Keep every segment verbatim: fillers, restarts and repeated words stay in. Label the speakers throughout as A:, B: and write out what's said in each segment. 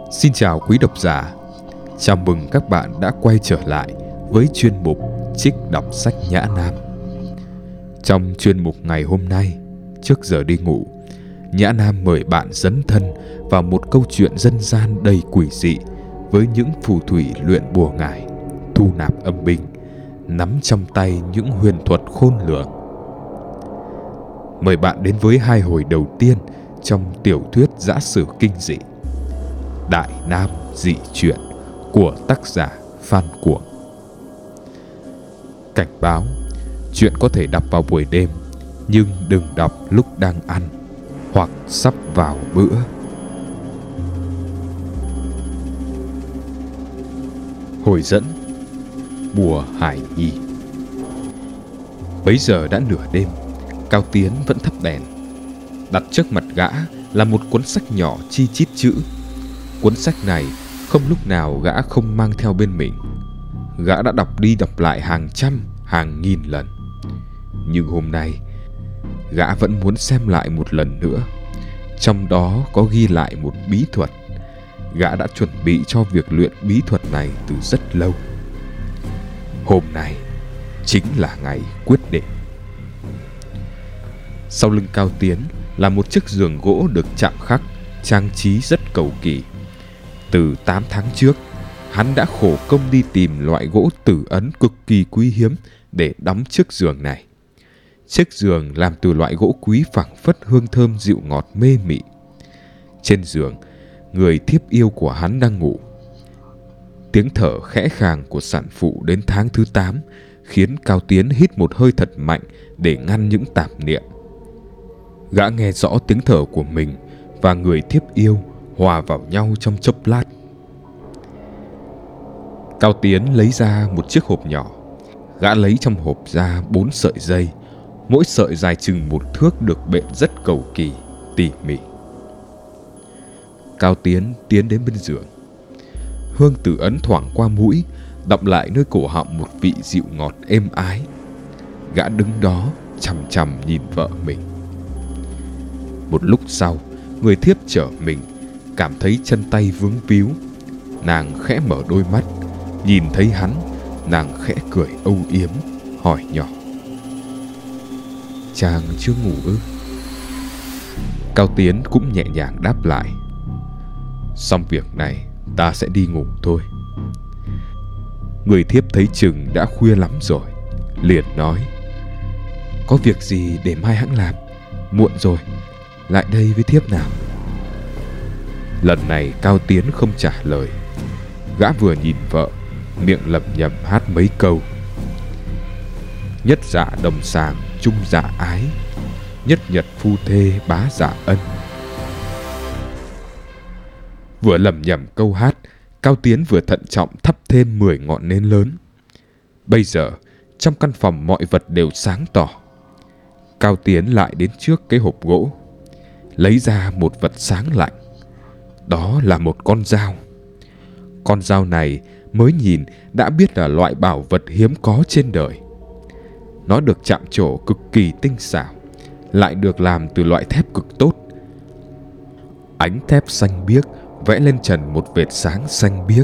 A: Xin chào quý độc giả. Chào mừng các bạn đã quay trở lại với chuyên mục Trích đọc sách Nhã Nam. Trong chuyên mục ngày hôm nay, trước giờ đi ngủ, Nhã Nam mời bạn dấn thân vào một câu chuyện dân gian đầy quỷ dị với những phù thủy luyện bùa ngải, thu nạp âm binh, nắm trong tay những huyền thuật khôn lường. Mời bạn đến với hai hồi đầu tiên trong tiểu thuyết giã sử kinh dị Đại Nam Dị Truyện của tác giả Phan Cuồng. Cảnh báo: chuyện có thể đọc vào buổi đêm, nhưng đừng đọc lúc đang ăn hoặc sắp vào bữa. Hồi dẫn: Bùa Hải Nhi. Bấy giờ đã nửa đêm, Cao Tiến vẫn thắp đèn. Đặt trước mặt gã là một cuốn sách nhỏ chi chít chữ. Cuốn sách này không lúc nào gã không mang theo bên mình. Gã đã đọc đi đọc lại hàng trăm, hàng nghìn lần. Nhưng hôm nay, gã vẫn muốn xem lại một lần nữa. Trong đó có ghi lại một bí thuật. Gã đã chuẩn bị cho việc luyện bí thuật này từ rất lâu. Hôm nay chính là ngày quyết định. Sau lưng Cao Tiến là một chiếc giường gỗ được chạm khắc, trang trí rất cầu kỳ. Từ tám tháng trước, hắn đã khổ công đi tìm loại gỗ tử ấn cực kỳ quý hiếm để đóng chiếc giường này. Chiếc giường làm từ loại gỗ quý phảng phất hương thơm dịu ngọt mê mị. Trên giường, người thiếp yêu của hắn đang ngủ. Tiếng thở khẽ khàng của sản phụ đến tháng thứ tám khiến Cao Tiến hít một hơi thật mạnh để ngăn những tạp niệm. Gã nghe rõ tiếng thở của mình và người thiếp yêu hòa vào nhau trong chốc lát. Cao Tiến lấy ra một chiếc hộp nhỏ. Gã lấy trong hộp ra bốn sợi dây, mỗi sợi dài chừng một thước, được bện rất cầu kỳ, tỉ mỉ. Cao Tiến tiến đến bên giường. Hương tử ấn thoảng qua mũi, đọng lại nơi cổ họng một vị dịu ngọt êm ái. Gã đứng đó chằm chằm nhìn vợ mình. Một lúc sau, người thiếp trở mình, cảm thấy chân tay vướng víu. Nàng khẽ mở đôi mắt, nhìn thấy hắn, nàng khẽ cười âu yếm, hỏi nhỏ: "Chàng chưa ngủ ư?" Cao Tiến cũng nhẹ nhàng đáp lại: "Xong việc này, ta sẽ đi ngủ thôi." Người thiếp thấy chừng đã khuya lắm rồi, liền nói: "Có việc gì để mai hẵng làm, muộn rồi, lại đây với thiếp nào." Lần này Cao Tiến không trả lời. Gã vừa nhìn vợ, miệng lẩm nhẩm hát mấy câu: "Nhất dạ đồng sàng chung dạ ái, nhất nhật phu thê bá dạ ân." Vừa lẩm nhẩm câu hát, Cao Tiến vừa thận trọng thắp thêm mười ngọn nến lớn. Bây giờ trong căn phòng mọi vật đều sáng tỏ. Cao Tiến lại đến trước cái hộp gỗ, lấy ra một vật sáng lạnh. Đó là một con dao. Con dao này mới nhìn đã biết là loại bảo vật hiếm có trên đời. Nó được chạm trổ cực kỳ tinh xảo, lại được làm từ loại thép cực tốt. Ánh thép xanh biếc vẽ lên trần một vệt sáng xanh biếc.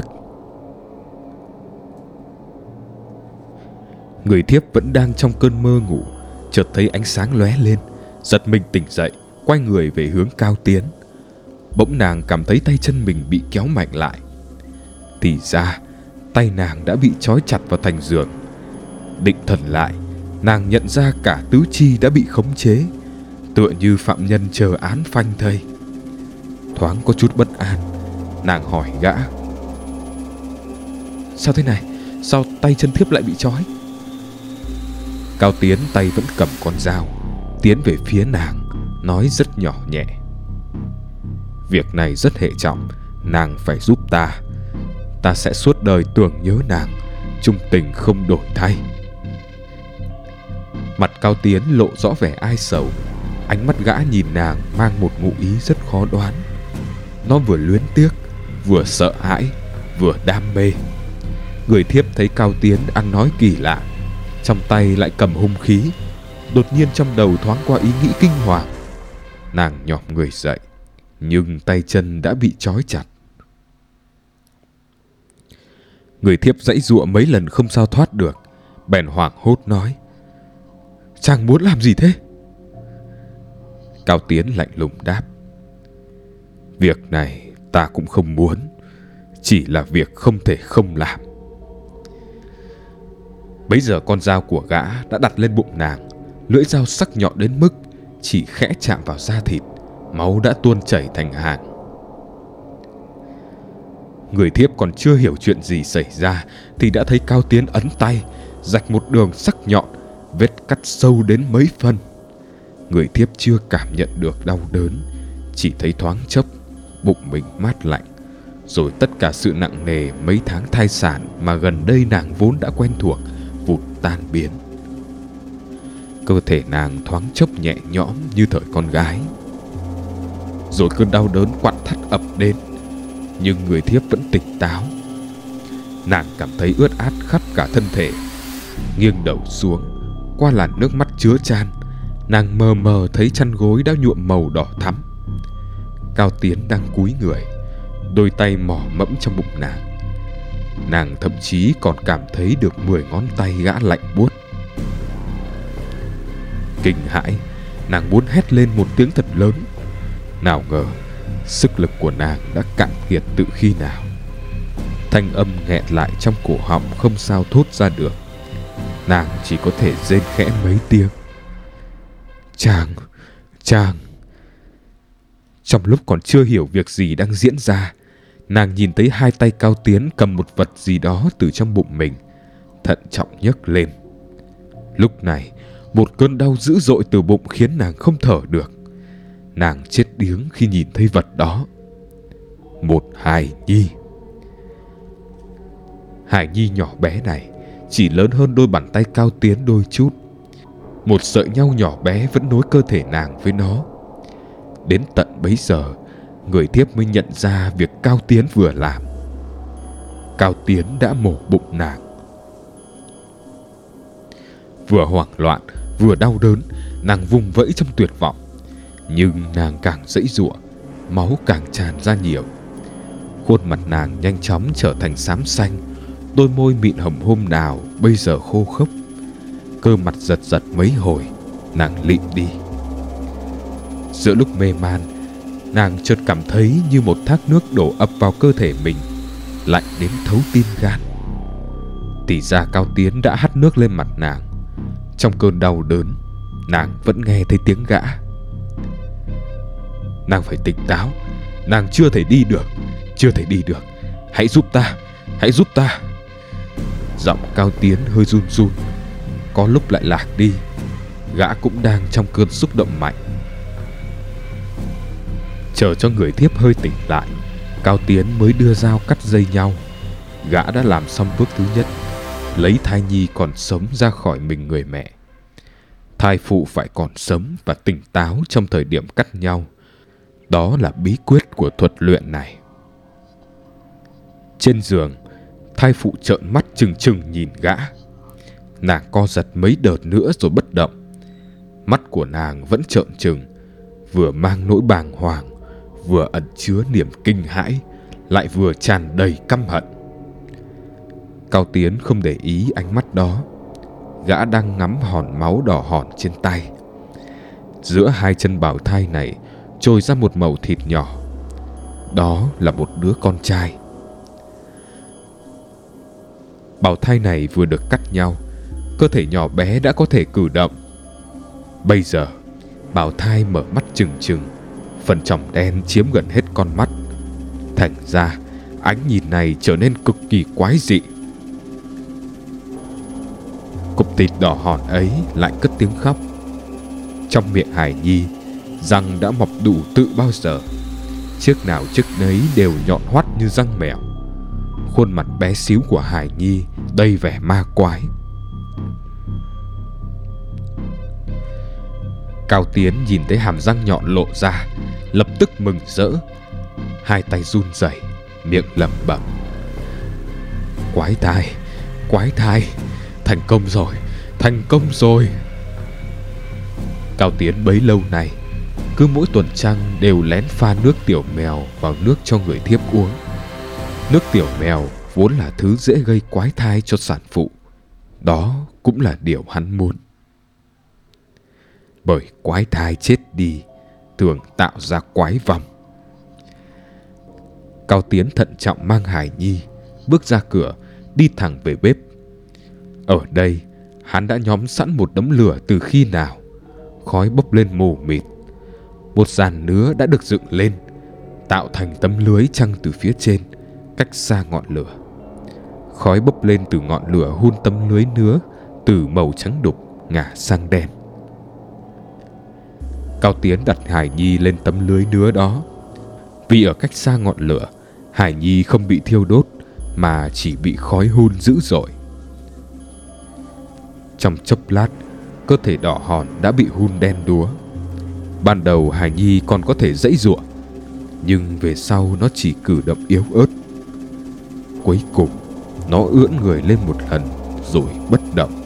A: Người thiếp vẫn đang trong cơn mơ ngủ, chợt thấy ánh sáng lóe lên, giật mình tỉnh dậy, quay người về hướng Cao Tiến. Bỗng nàng cảm thấy tay chân mình bị kéo mạnh lại. Thì ra tay nàng đã bị trói chặt vào thành giường. Định thần lại, nàng nhận ra cả tứ chi đã bị khống chế, tựa như phạm nhân chờ án phanh thây. Thoáng có chút bất an, nàng hỏi gã: "Sao thế này? Sao tay chân thiếp lại bị trói?" Cao Tiến tay vẫn cầm con dao, tiến về phía nàng, nói rất nhỏ nhẹ: "Việc này rất hệ trọng, nàng phải giúp ta. Ta sẽ suốt đời tưởng nhớ nàng, chung tình không đổi thay." Mặt Cao Tiến lộ rõ vẻ ai sầu. Ánh mắt gã nhìn nàng mang một ngụ ý rất khó đoán. Nó vừa luyến tiếc, vừa sợ hãi, vừa đam mê. Người thiếp thấy Cao Tiến ăn nói kỳ lạ, trong tay lại cầm hung khí. Đột nhiên trong đầu thoáng qua ý nghĩ kinh hoàng. Nàng nhỏm người dậy, nhưng tay chân đã bị trói chặt. Người thiếp giãy giụa mấy lần không sao thoát được, bèn hoảng hốt nói: "Chàng muốn làm gì thế?" Cao Tiến lạnh lùng đáp: "Việc này ta cũng không muốn, chỉ là việc không thể không làm." Bấy giờ con dao của gã đã đặt lên bụng nàng. Lưỡi dao sắc nhọn đến mức chỉ khẽ chạm vào da thịt, máu đã tuôn chảy thành hàng. Người thiếp còn chưa hiểu chuyện gì xảy ra thì đã thấy Cao Tiến ấn tay, rạch một đường sắc nhọn, vết cắt sâu đến mấy phân. Người thiếp chưa cảm nhận được đau đớn, chỉ thấy thoáng chốc bụng mình mát lạnh, rồi tất cả sự nặng nề mấy tháng thai sản mà gần đây nàng vốn đã quen thuộc vụt tan biến. Cơ thể nàng thoáng chốc nhẹ nhõm như thời con gái. Rồi cơn đau đớn quặn thắt ập đến, nhưng người thiếp vẫn tỉnh táo. Nàng cảm thấy ướt át khắp cả thân thể. Nghiêng đầu xuống, qua làn nước mắt chứa chan, nàng mờ mờ thấy chăn gối đã nhuộm màu đỏ thắm. Cao Tiến đang cúi người, đôi tay mò mẫm trong bụng nàng. Nàng thậm chí còn cảm thấy được mười ngón tay gã lạnh buốt. Kinh hãi, nàng muốn hét lên một tiếng thật lớn. Nào ngờ sức lực của nàng đã cạn kiệt từ khi nào. Thanh âm nghẹn lại trong cổ họng không sao thốt ra được. Nàng chỉ có thể rên khẽ mấy tiếng: "Chàng, chàng." Trong lúc còn chưa hiểu việc gì đang diễn ra, nàng nhìn thấy hai tay Cao Tiến cầm một vật gì đó từ trong bụng mình, thận trọng nhấc lên. Lúc này, một cơn đau dữ dội từ bụng khiến nàng không thở được. Nàng chết điếng khi nhìn thấy vật đó. Một hài nhi. Hài nhi nhỏ bé này chỉ lớn hơn đôi bàn tay Cao Tiến đôi chút. Một sợi nhau nhỏ bé vẫn nối cơ thể nàng với nó. Đến tận bấy giờ, người thiếp mới nhận ra việc Cao Tiến vừa làm. Cao Tiến đã mổ bụng nàng. Vừa hoảng loạn, vừa đau đớn, nàng vùng vẫy trong tuyệt vọng. Nhưng nàng càng giãy giụa, máu càng tràn ra nhiều. Khuôn mặt nàng nhanh chóng trở thành xám xanh, đôi môi mịn hồng hôm nào bây giờ khô khốc. Cơ mặt giật giật mấy hồi, nàng lịm đi. Giữa lúc mê man, nàng chợt cảm thấy như một thác nước đổ ập vào cơ thể mình, lạnh đến thấu tim gan. Thì ra Cao Tiến đã hắt nước lên mặt nàng. Trong cơn đau đớn, nàng vẫn nghe thấy tiếng gã: "Nàng phải tỉnh táo, nàng chưa thể đi được, chưa thể đi được. Hãy giúp ta, hãy giúp ta." Giọng Cao Tiến hơi run run, có lúc lại lạc đi. Gã cũng đang trong cơn xúc động mạnh. Chờ cho người thiếp hơi tỉnh lại, Cao Tiến mới đưa dao cắt dây nhau. Gã đã làm xong bước thứ nhất, lấy thai nhi còn sống ra khỏi mình người mẹ. Thai phụ phải còn sống và tỉnh táo trong thời điểm cắt nhau. Đó là bí quyết của thuật luyện này. Trên giường, thai phụ trợn mắt trừng trừng nhìn gã. Nàng co giật mấy đợt nữa rồi bất động. Mắt của nàng vẫn trợn trừng, vừa mang nỗi bàng hoàng, vừa ẩn chứa niềm kinh hãi, lại vừa tràn đầy căm hận. Cao Tiến không để ý ánh mắt đó. Gã đang ngắm hòn máu đỏ hòn trên tay. Giữa hai chân bào thai này trồi ra một mẩu thịt nhỏ. Đó là một đứa con trai. Bào thai này vừa được cắt nhau, cơ thể nhỏ bé đã có thể cử động. Bây giờ, bào thai mở mắt trừng trừng, phần tròng đen chiếm gần hết con mắt. Thành ra, ánh nhìn này trở nên cực kỳ quái dị. Cục thịt đỏ hòn ấy lại cất tiếng khóc. Trong miệng hài nhi, răng đã mọc đủ tự bao giờ. Chiếc nào chiếc nấy đều nhọn hoắt như răng mèo. Khuôn mặt bé xíu của hài nhi đầy vẻ ma quái. Cao Tiến nhìn thấy hàm răng nhọn lộ ra, lập tức mừng rỡ. Hai tay run rẩy, miệng lẩm bẩm: "Quái thai, quái thai, thành công rồi, thành công rồi." Cao Tiến bấy lâu nay, cứ mỗi tuần trăng đều lén pha nước tiểu mèo vào nước cho người thiếp uống. Nước tiểu mèo vốn là thứ dễ gây quái thai cho sản phụ. Đó cũng là điều hắn muốn. Bởi quái thai chết đi thường tạo ra quái vong. Cao Tiến thận trọng mang hài nhi bước ra cửa, đi thẳng về bếp. Ở đây hắn đã nhóm sẵn một đống lửa từ khi nào. Khói bốc lên mù mịt. Một giàn nứa đã được dựng lên, tạo thành tấm lưới trăng từ phía trên, cách xa ngọn lửa. Khói bốc lên từ ngọn lửa hun tấm lưới nứa từ màu trắng đục ngả sang đen. Cao Tiến đặt hài nhi lên tấm lưới nứa đó. Vì ở cách xa ngọn lửa, hài nhi không bị thiêu đốt mà chỉ bị khói hun dữ dội. Trong chốc lát, cơ thể đỏ hòn đã bị hun đen đúa. Ban đầu hài nhi còn có thể giãy giụa, nhưng về sau nó chỉ cử động yếu ớt. Cuối cùng nó ưỡn người lên một lần rồi bất động.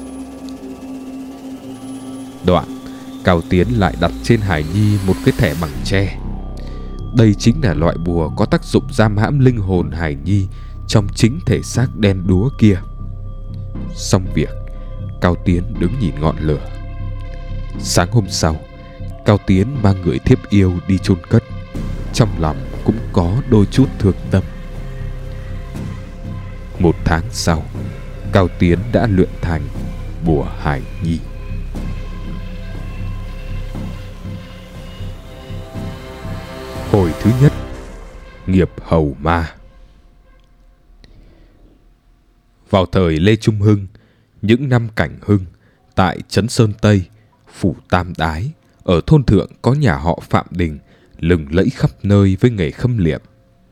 A: Đoạn Cao Tiến lại đặt trên hài nhi một cái thẻ bằng tre. Đây chính là loại bùa có tác dụng giam hãm linh hồn hài nhi trong chính thể xác đen đúa kia. Xong việc, Cao Tiến đứng nhìn ngọn lửa. Sáng hôm sau, Cao Tiến mang người thiếp yêu đi chôn cất. Trong lòng cũng có đôi chút thương tâm. Một tháng sau, Cao Tiến đã luyện thành bùa hài nhi. Hồi thứ nhất, nghiệp hầu ma. Vào thời Lê Trung Hưng, những năm Cảnh Hưng, tại Trấn Sơn Tây, phủ Tam Đái, ở thôn thượng có nhà họ Phạm Đình lừng lẫy khắp nơi với nghề khâm liệm.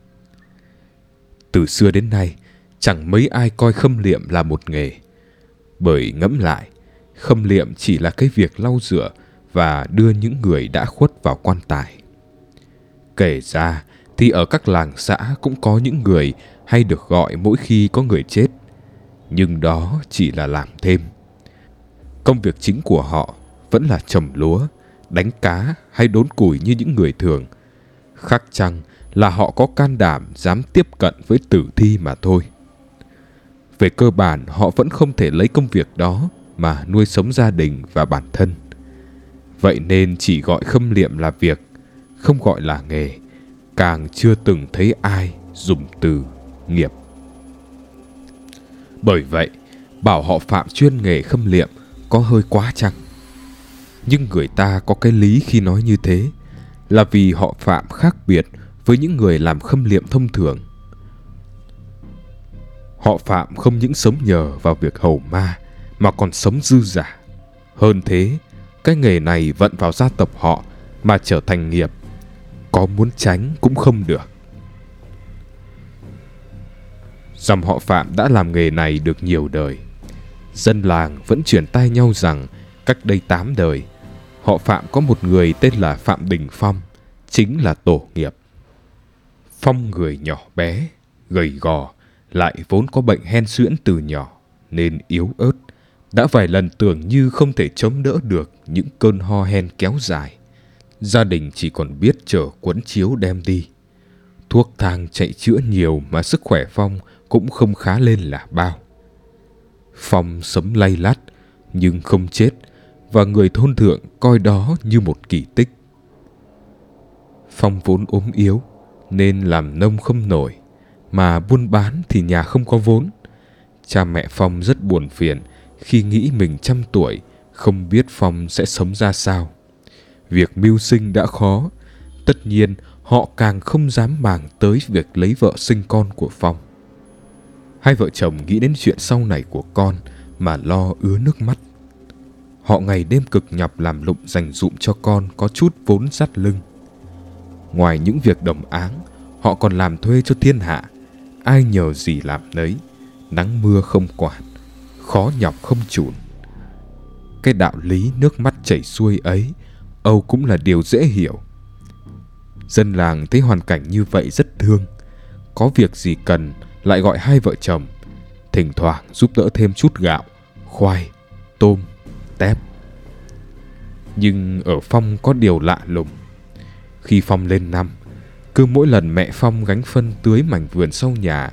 A: Từ xưa đến nay, chẳng mấy ai coi khâm liệm là một nghề. Bởi ngẫm lại, khâm liệm chỉ là cái việc lau rửa và đưa những người đã khuất vào quan tài. Kể ra thì ở các làng xã cũng có những người hay được gọi mỗi khi có người chết. Nhưng đó chỉ là làm thêm. Công việc chính của họ vẫn là trồng lúa, đánh cá hay đốn củi như những người thường. Khác chăng là họ có can đảm dám tiếp cận với tử thi mà thôi. Về cơ bản họ vẫn không thể lấy công việc đó mà nuôi sống gia đình và bản thân. Vậy nên chỉ gọi khâm liệm là việc, không gọi là nghề, càng chưa từng thấy ai dùng từ nghiệp. Bởi vậy, bảo họ Phạm chuyên nghề khâm liệm có hơi quá chăng? Nhưng người ta có cái lý khi nói như thế, là vì họ Phạm khác biệt với những người làm khâm liệm thông thường. Họ Phạm không những sống nhờ vào việc hầu ma mà còn sống dư giả. Hơn thế, cái nghề này vận vào gia tộc họ mà trở thành nghiệp, có muốn tránh cũng không được. Dòng họ Phạm đã làm nghề này được nhiều đời. Dân làng vẫn truyền tai nhau rằng cách đây tám đời, họ Phạm có một người tên là Phạm Đình Phong, chính là tổ nghiệp. Phong người nhỏ bé, gầy gò, lại vốn có bệnh hen suyễn từ nhỏ nên yếu ớt, đã vài lần tưởng như không thể chống đỡ được những cơn ho hen kéo dài. Gia đình chỉ còn biết chở quấn chiếu đem đi. Thuốc thang chạy chữa nhiều mà sức khỏe Phong cũng không khá lên là bao. Phong sống lay lắt nhưng không chết, và người thôn thượng coi đó như một kỳ tích. Phong vốn ốm yếu nên làm nông không nổi, mà buôn bán thì nhà không có vốn. Cha mẹ Phong rất buồn phiền khi nghĩ mình trăm tuổi không biết Phong sẽ sống ra sao. Việc mưu sinh đã khó, tất nhiên họ càng không dám màng tới việc lấy vợ sinh con của Phong. Hai vợ chồng nghĩ đến chuyện sau này của con mà lo ứa nước mắt. Họ ngày đêm cực nhọc làm lụng dành dụm cho con có chút vốn dắt lưng. Ngoài những việc đồng áng, họ còn làm thuê cho thiên hạ, ai nhờ gì làm nấy, nắng mưa không quản, khó nhọc không chùn. Cái đạo lý nước mắt chảy xuôi ấy, âu cũng là điều dễ hiểu. Dân làng thấy hoàn cảnh như vậy rất thương, có việc gì cần lại gọi hai vợ chồng, thỉnh thoảng giúp đỡ thêm chút gạo, khoai, tôm, tép. Nhưng ở Phong có điều lạ lùng. Khi Phong lên năm, cứ mỗi lần mẹ Phong gánh phân tưới mảnh vườn sau nhà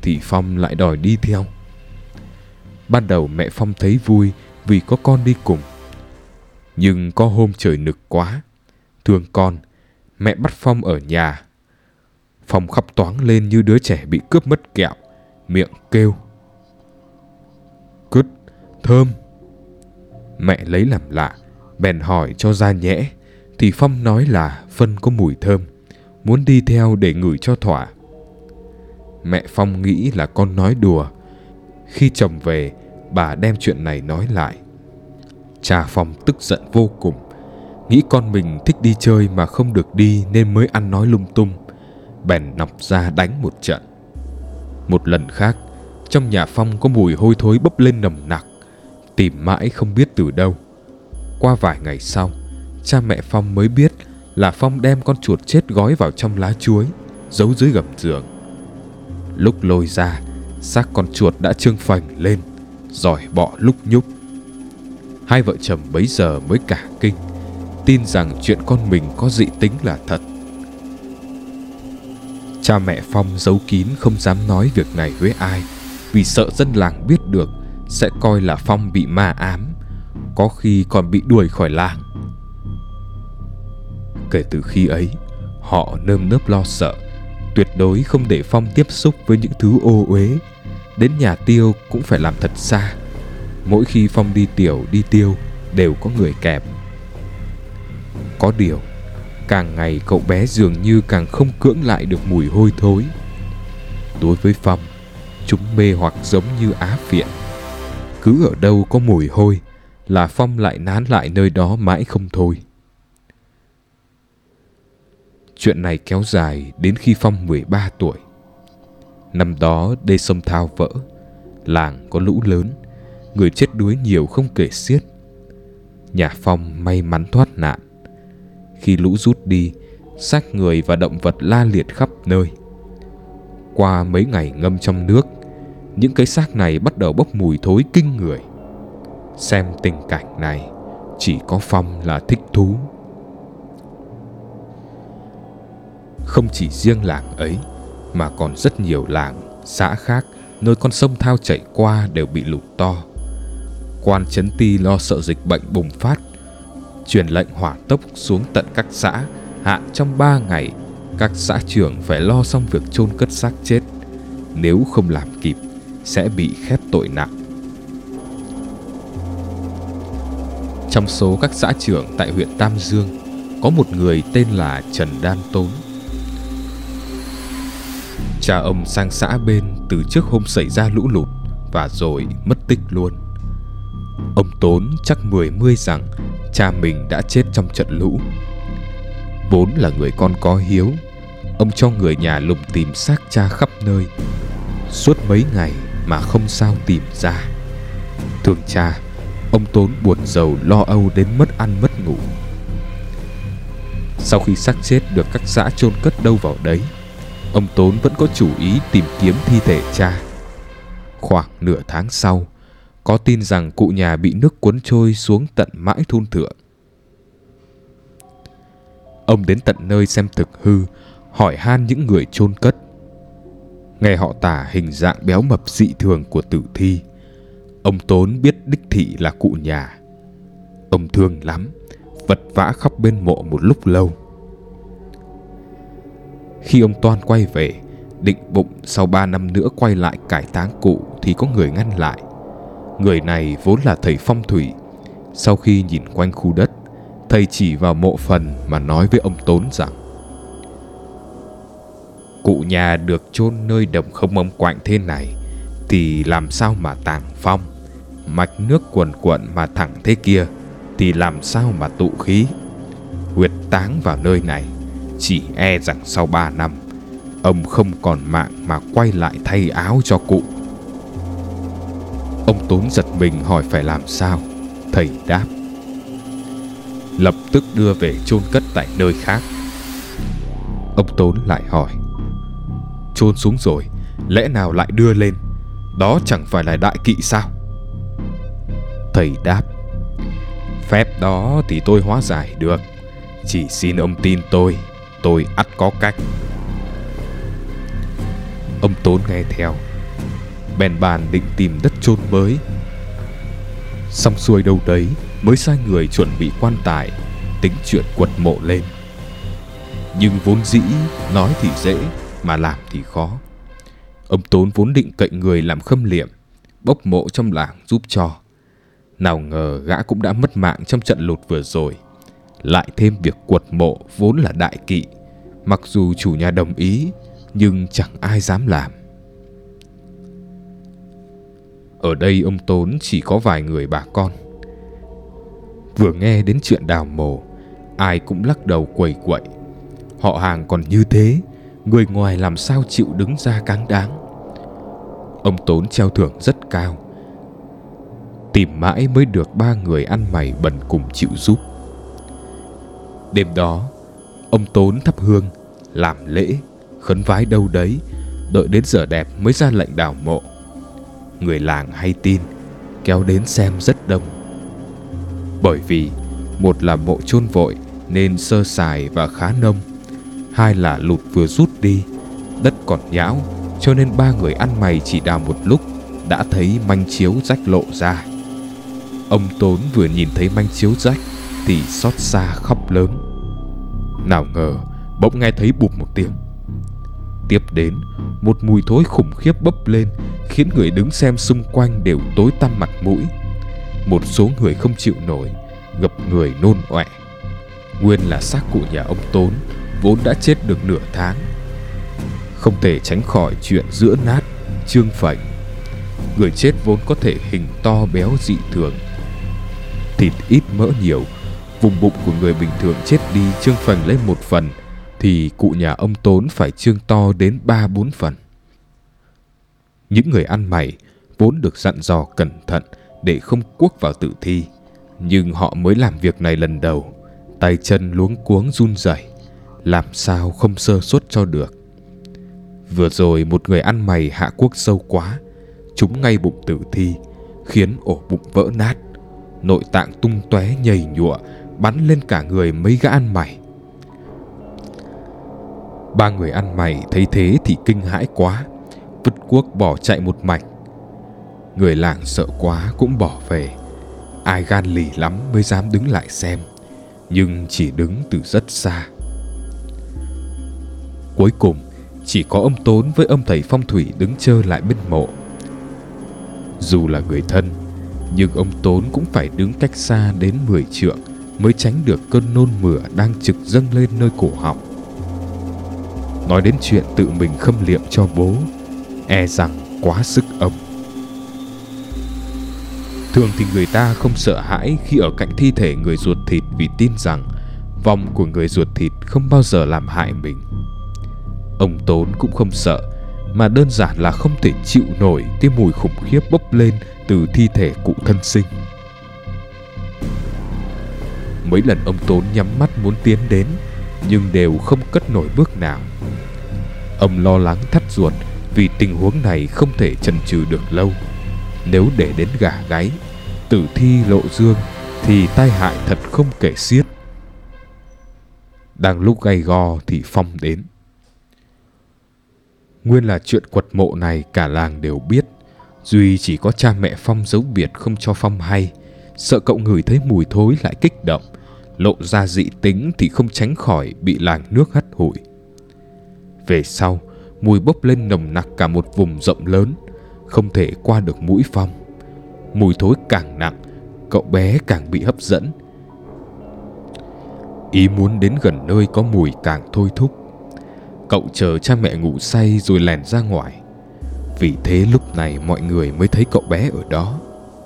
A: thì Phong lại đòi đi theo. Ban đầu mẹ Phong thấy vui vì có con đi cùng. Nhưng có hôm trời nực quá, thương con, mẹ bắt Phong ở nhà. Phong khóc toáng lên như đứa trẻ bị cướp mất kẹo, miệng kêu: "Cứt, thơm." Mẹ lấy làm lạ, bèn hỏi cho ra nhẽ, thì Phong nói là phân có mùi thơm, muốn đi theo để ngửi cho thỏa. Mẹ Phong nghĩ là con nói đùa. Khi chồng về, bà đem chuyện này nói lại. Cha Phong tức giận vô cùng, nghĩ con mình thích đi chơi mà không được đi nên mới ăn nói lung tung, bèn nọc ra đánh một trận. Một lần khác, trong nhà Phong có mùi hôi thối bốc lên nồng nặc, tìm mãi không biết từ đâu. Qua vài ngày sau, cha mẹ Phong mới biết là Phong đem con chuột chết gói vào trong lá chuối, giấu dưới gầm giường. Lúc lôi ra, xác con chuột đã trương phành lên, giỏi bọ lúc nhúc. Hai vợ chồng bấy giờ mới cả kinh, tin rằng chuyện con mình có dị tính là thật. Cha mẹ Phong giấu kín không dám nói việc này với ai, vì sợ dân làng biết được sẽ coi là Phong bị ma ám, có khi còn bị đuổi khỏi làng. Kể từ khi ấy, họ nơm nớp lo sợ, tuyệt đối không để Phong tiếp xúc với những thứ ô uế. Đến nhà tiêu cũng phải làm thật xa. Mỗi khi Phong đi tiểu đi tiêu đều có người kèm. Có điều, càng ngày cậu bé dường như càng không cưỡng lại được mùi hôi thối. Đối với Phong, chúng mê hoặc giống như á phiện. Cứ ở đâu có mùi hôi là Phong lại nán lại nơi đó mãi không thôi. Chuyện này kéo dài đến khi Phong mười ba tuổi. Năm đó đê sông Thao vỡ, làng có lũ lớn, người chết đuối nhiều không kể xiết. Nhà Phong may mắn thoát nạn. Khi lũ rút đi, xác người và động vật la liệt khắp nơi. Qua mấy ngày ngâm trong nước, những cái xác này bắt đầu bốc mùi thối kinh người. Xem tình cảnh này, chỉ có Phong là thích thú. Không chỉ riêng làng ấy, mà còn rất nhiều làng, xã khác nơi con sông Thao chảy qua đều bị lụt to. Quan Trấn Ty lo sợ dịch bệnh bùng phát, truyền lệnh hỏa tốc xuống tận các xã, hạn trong ba ngày các xã trưởng phải lo xong việc chôn cất xác chết. Nếu không làm kịp sẽ bị khép tội nặng. Trong số các xã trưởng tại huyện Tam Dương, có một người tên là Trần Đan Tốn. Cha ông sang xã bên từ trước hôm xảy ra lũ lụt và rồi mất tích luôn. Ông Tốn chắc mười mươi rằng cha mình đã chết trong trận lũ. Vốn là người con có hiếu, ông cho người nhà lùng tìm xác cha khắp nơi, suốt mấy ngày mà không sao tìm ra. Thương cha, ông Tốn buồn rầu lo âu đến mất ăn mất ngủ. Sau khi xác chết được các xã chôn cất đâu vào đấy, ông Tốn vẫn có chủ ý tìm kiếm thi thể cha. Khoảng nửa tháng sau, có tin rằng cụ nhà bị nước cuốn trôi xuống tận mãi thôn thượng. Ông đến tận nơi xem thực hư, hỏi han những người chôn cất. Nghe họ tả hình dạng béo mập dị thường của tử thi, ông Tốn biết đích thị là cụ nhà. Ông thương lắm, vật vã khóc bên mộ một lúc lâu. Khi ông Toan quay về, định bụng sau ba năm nữa quay lại cải táng cụ, thì có người ngăn lại. Người này vốn là thầy phong thủy. Sau khi nhìn quanh khu đất, thầy chỉ vào mộ phần mà nói với ông Tốn rằng: cụ nhà được chôn nơi đồng không âm quạnh thế này thì làm sao mà tàng phong? Mạch nước quần quận mà thẳng thế kia thì làm sao mà tụ khí? Huyệt táng vào nơi này, chỉ e rằng sau ba năm ông không còn mạng mà quay lại thay áo cho cụ. Ông Tốn giật mình hỏi phải làm sao. Thầy đáp: lập tức đưa về chôn cất tại nơi khác. Ông Tốn lại hỏi: chôn xuống rồi, lẽ nào lại đưa lên? Đó chẳng phải là đại kỵ sao? Thầy đáp: phép đó thì tôi hóa giải được, chỉ xin ông tin tôi, tôi ắt có cách. Ông Tốn nghe theo, bèn bàn định tìm đất chôn mới. Xong xuôi đâu đấy mới sai người chuẩn bị quan tài, tính chuyện quật mộ lên. Nhưng vốn dĩ nói thì dễ mà làm thì khó. Ông Tốn vốn định cậy người làm khâm liệm, bốc mộ trong làng giúp cho. Nào ngờ gã cũng đã mất mạng trong trận lụt vừa rồi. Lại thêm việc quật mộ vốn là đại kỵ, mặc dù chủ nhà đồng ý nhưng chẳng ai dám làm. Ở đây ông Tốn chỉ có vài người bà con. Vừa nghe đến chuyện đào mộ, ai cũng lắc đầu quầy quậy. Họ hàng còn như thế, người ngoài làm sao chịu đứng ra cáng đáng. Ông Tốn treo thưởng rất cao, tìm mãi mới được ba người ăn mày bần cùng chịu giúp. Đêm đó, ông Tốn thắp hương, làm lễ, khấn vái đâu đấy, đợi đến giờ đẹp mới ra lệnh đào mộ. Người làng hay tin, kéo đến xem rất đông. Bởi vì một là mộ chôn vội nên sơ sài và khá nông, hai là lụt vừa rút đi, đất còn nhão, cho nên ba người ăn mày chỉ đào một lúc đã thấy manh chiếu rách lộ ra. Ông Tốn vừa nhìn thấy manh chiếu rách thì xót xa khóc lớn. Nào ngờ bỗng nghe thấy bụp một tiếng. Tiếp đến một mùi thối khủng khiếp bốc lên, khiến người đứng xem xung quanh đều tối tăm mặt mũi. Một số người không chịu nổi, gập người nôn ọe. Nguyên là xác cụ nhà ông Tốn, vốn đã chết được nửa tháng. Không thể tránh khỏi chuyện giữa nát, trương phành. Người chết vốn có thể hình to béo dị thường, thịt ít mỡ nhiều. Vùng bụng của người bình thường chết đi trương phành lấy một phần, thì cụ nhà ông Tốn phải trương to đến ba bốn phần. Những người ăn mày vốn được dặn dò cẩn thận để không cuốc vào tử thi, nhưng họ mới làm việc này lần đầu, tay chân luống cuống run rẩy, làm sao không sơ suất cho được. Vừa rồi một người ăn mày hạ cuốc sâu quá, trúng ngay bụng tử thi, khiến ổ bụng vỡ nát, nội tạng tung tóe nhầy nhụa, bắn lên cả người mấy gã ăn mày. Ba người ăn mày thấy thế thì kinh hãi quá, vứt cuốc bỏ chạy một mạch. Người làng sợ quá cũng bỏ về. Ai gan lì lắm mới dám đứng lại xem, nhưng chỉ đứng từ rất xa. Cuối cùng chỉ có ông Tốn với ông thầy phong thủy đứng chơ lại bên mộ. Dù là người thân, nhưng ông Tốn cũng phải đứng cách xa đến mười trượng mới tránh được cơn nôn mửa đang trực dâng lên nơi cổ họng. Nói đến chuyện tự mình khâm liệm cho bố, e rằng quá sức ông. Thường thì người ta không sợ hãi khi ở cạnh thi thể người ruột thịt, vì tin rằng vong của người ruột thịt không bao giờ làm hại mình. Ông Tốn cũng không sợ, mà đơn giản là không thể chịu nổi cái mùi khủng khiếp bốc lên từ thi thể cụ thân sinh. Mấy lần ông Tốn nhắm mắt muốn tiến đến, nhưng đều không cất nổi bước nào. Ông lo lắng thắt ruột vì tình huống này không thể chần chừ được lâu. Nếu để đến gà gáy, tử thi lộ dương thì tai hại thật không kể xiết. Đang lúc gay go thì Phong đến. Nguyên là chuyện quật mộ này cả làng đều biết, duy chỉ có cha mẹ Phong giấu biệt không cho Phong hay, sợ cậu ngửi thấy mùi thối lại kích động, lộ ra dị tính thì không tránh khỏi bị làng nước hắt hủi. Về sau, mùi bốc lên nồng nặc cả một vùng rộng lớn, không thể qua được mũi Phong. Mùi thối càng nặng, cậu bé càng bị hấp dẫn. Ý muốn đến gần nơi có mùi càng thôi thúc. Cậu chờ cha mẹ ngủ say rồi lèn ra ngoài. Vì thế lúc này mọi người mới thấy cậu bé ở đó.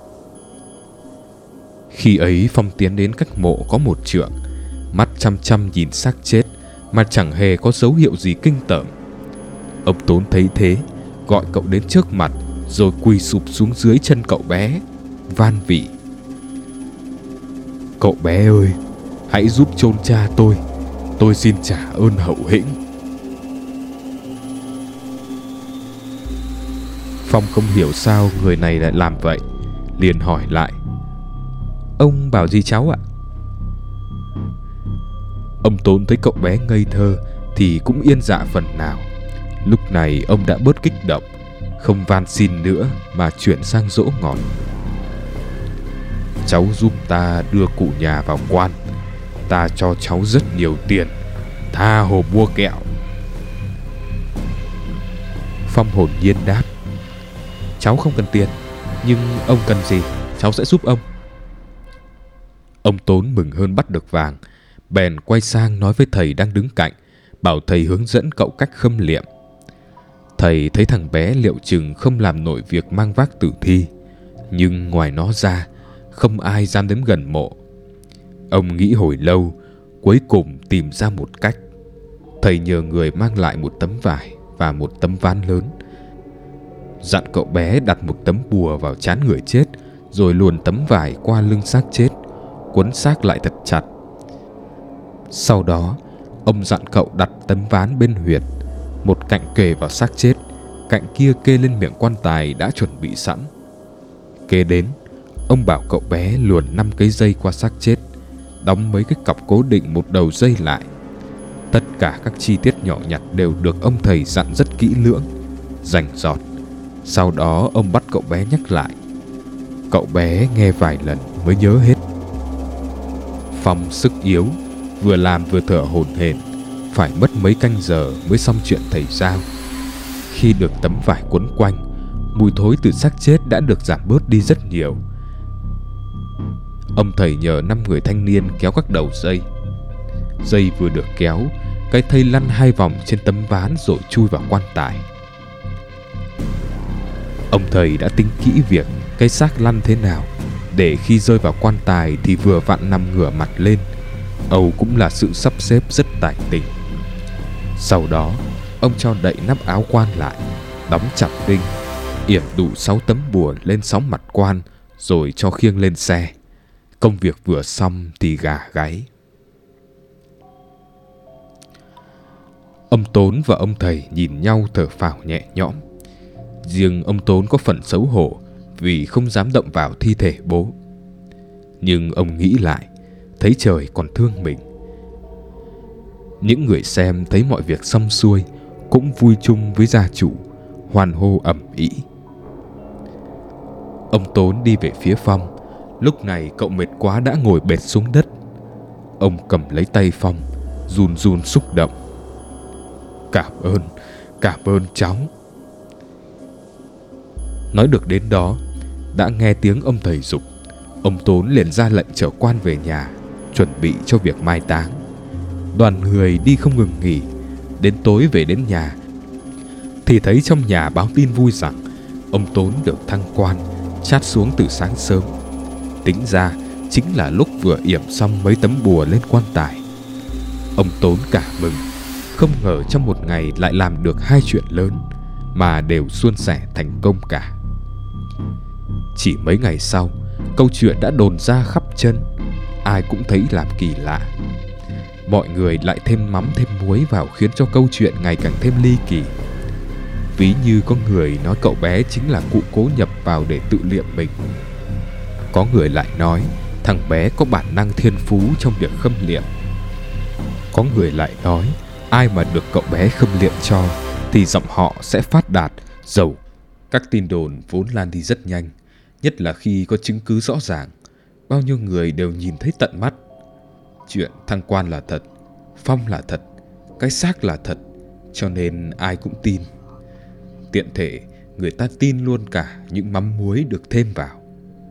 A: Khi ấy Phong tiến đến cách mộ có một trượng, mắt chăm chăm nhìn xác chết mà chẳng hề có dấu hiệu gì kinh tởm. Ông Tốn thấy thế, gọi cậu đến trước mặt rồi quỳ sụp xuống dưới chân cậu bé, van vỉ: "Cậu bé ơi, hãy giúp chôn cha tôi, tôi xin trả ơn hậu hĩnh." Phong không hiểu sao người này lại làm vậy, liền hỏi lại: "Ông bảo gì cháu ạ?" Ông Tốn thấy cậu bé ngây thơ thì cũng yên dạ phần nào. Lúc này ông đã bớt kích động, không van xin nữa mà chuyển sang dỗ ngọt. Cháu giúp ta đưa cụ nhà vào quan, ta cho cháu rất nhiều tiền, tha hồ mua kẹo. Phong hồn nhiên đáp: Cháu không cần tiền, nhưng ông cần gì cháu sẽ giúp ông. Ông Tốn mừng hơn bắt được vàng, bèn quay sang nói với thầy đang đứng cạnh, bảo thầy hướng dẫn cậu cách khâm liệm. Thầy thấy thằng bé liệu chừng không làm nổi việc mang vác tử thi, nhưng ngoài nó ra không ai dám đến gần mộ. Ông nghĩ hồi lâu, cuối cùng tìm ra một cách. Thầy nhờ người mang lại một tấm vải và một tấm ván lớn, dặn cậu bé đặt một tấm bùa vào trán người chết, rồi luồn tấm vải qua lưng xác chết, quấn xác lại thật chặt. Sau đó, ông dặn cậu đặt tấm ván bên huyệt, một cạnh kề vào xác chết, cạnh kia kê lên miệng quan tài đã chuẩn bị sẵn. Kế đến, ông bảo cậu bé luồn năm cái dây qua xác chết, đóng mấy cái cọc cố định một đầu dây lại. Tất cả các chi tiết nhỏ nhặt đều được ông thầy dặn rất kỹ lưỡng, rành rọt. Sau đó ông bắt cậu bé nhắc lại. Cậu bé nghe vài lần mới nhớ hết. Phong sức yếu, vừa làm vừa thở hổn hển, phải mất mấy canh giờ mới xong chuyện thầy giao. Khi được tấm vải quấn quanh, mùi thối từ xác chết đã được giảm bớt đi rất nhiều. Ông thầy nhờ năm người thanh niên kéo các đầu dây. Dây vừa được kéo, cái thây lăn hai vòng trên tấm ván rồi chui vào quan tài. Ông thầy đã tính kỹ việc cái xác lăn thế nào, để khi rơi vào quan tài thì vừa vặn nằm ngửa mặt lên. Âu cũng là sự sắp xếp rất tài tình. Sau đó, ông cho đậy nắp áo quan lại, đóng chặt đinh, yểm đủ sáu tấm bùa lên sáu mặt quan, rồi cho khiêng lên xe. Công việc vừa xong thì gà gáy. Ông Tốn và ông thầy nhìn nhau thở phào nhẹ nhõm. Riêng ông Tốn có phần xấu hổ vì không dám động vào thi thể bố. Nhưng ông nghĩ lại, thấy trời còn thương mình. Những người xem thấy mọi việc xong xuôi cũng vui chung với gia chủ, hoan hô ầm ĩ. Ông Tốn đi về phía Phong. Lúc này cậu mệt quá đã ngồi bệt xuống đất. Ông cầm lấy tay Phong, run run xúc động. Cảm ơn, cảm ơn cháu. Nói được đến đó, đã nghe tiếng ông thầy giục. Ông Tốn liền ra lệnh chở quan về nhà, chuẩn bị cho việc mai táng. Đoàn người đi không ngừng nghỉ. Đến tối về đến nhà thì thấy trong nhà báo tin vui rằng ông Tốn được thăng quan, chát xuống từ sáng sớm. Tính ra chính là lúc vừa yểm xong mấy tấm bùa lên quan tài. Ông Tốn cả mừng, không ngờ trong một ngày lại làm được hai chuyện lớn, mà đều suôn sẻ thành công cả. Chỉ mấy ngày sau, câu chuyện đã đồn ra khắp chân. Ai cũng thấy làm kỳ lạ. Mọi người lại thêm mắm thêm muối vào, khiến cho câu chuyện ngày càng thêm ly kỳ. Ví như có người nói cậu bé chính là cụ Cố nhập vào để tự liệm mình. Có người lại nói thằng bé có bản năng thiên phú trong việc khâm liệm. Có người lại nói ai mà được cậu bé khâm liệm cho thì dòng họ sẽ phát đạt, giàu. Các tin đồn vốn lan đi rất nhanh, nhất là khi có chứng cứ rõ ràng. Bao nhiêu người đều nhìn thấy tận mắt. Chuyện thăng quan là thật, Phong là thật, cái xác là thật, cho nên ai cũng tin. Tiện thể người ta tin luôn cả những mắm muối được thêm vào.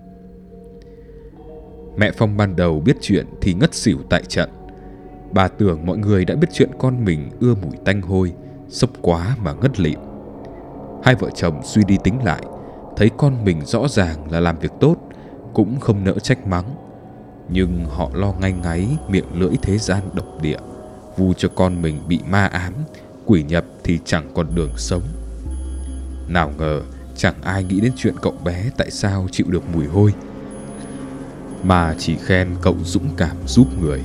A: Mẹ Phong ban đầu biết chuyện thì ngất xỉu tại trận. Bà tưởng mọi người đã biết chuyện con mình ưa mùi tanh hôi, sốc quá mà ngất lịm. Hai vợ chồng suy đi tính lại, thấy con mình rõ ràng là làm việc tốt, cũng không nỡ trách mắng. Nhưng họ lo ngay ngáy miệng lưỡi thế gian độc địa, vu cho con mình bị ma ám, quỷ nhập thì chẳng còn đường sống. Nào ngờ chẳng ai nghĩ đến chuyện cậu bé tại sao chịu được mùi hôi, mà chỉ khen cậu dũng cảm giúp người.